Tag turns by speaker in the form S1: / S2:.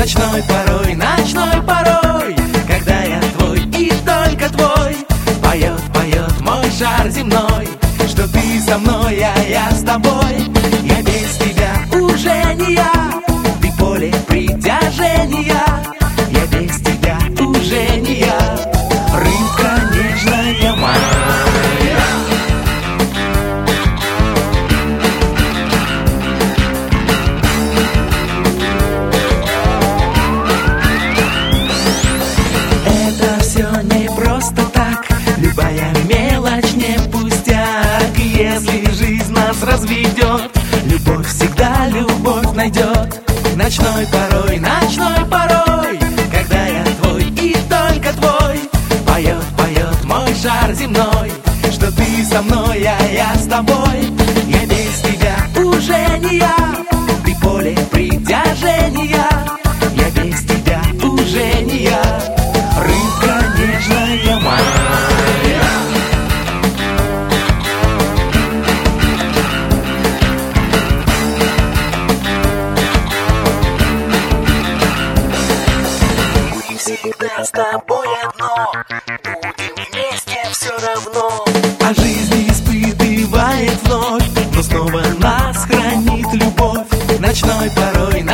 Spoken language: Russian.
S1: ночной порой, когда я твой и только твой. Поет, поет мой шар земной, что ты со мной, а я с тобой. Я без тебя уже не я, ты поле притяжения. Я без тебя уже не я, рыбка нежная моя. Любая мелочь не пустяк. Если жизнь нас разведет, любовь всегда любовь найдет. Ночной порой, когда я твой и только твой. Поет, поет мой шар земной, что ты со мной, а я с тобой. Я без тебя уже не я, ты поле притяжения. Я без тебя уже не я, рыбка нежная моя. Всегда с тобой одно, будем вместе все равно. А жизнь испытывает вновь, но снова нас хранит любовь. Ночной порой,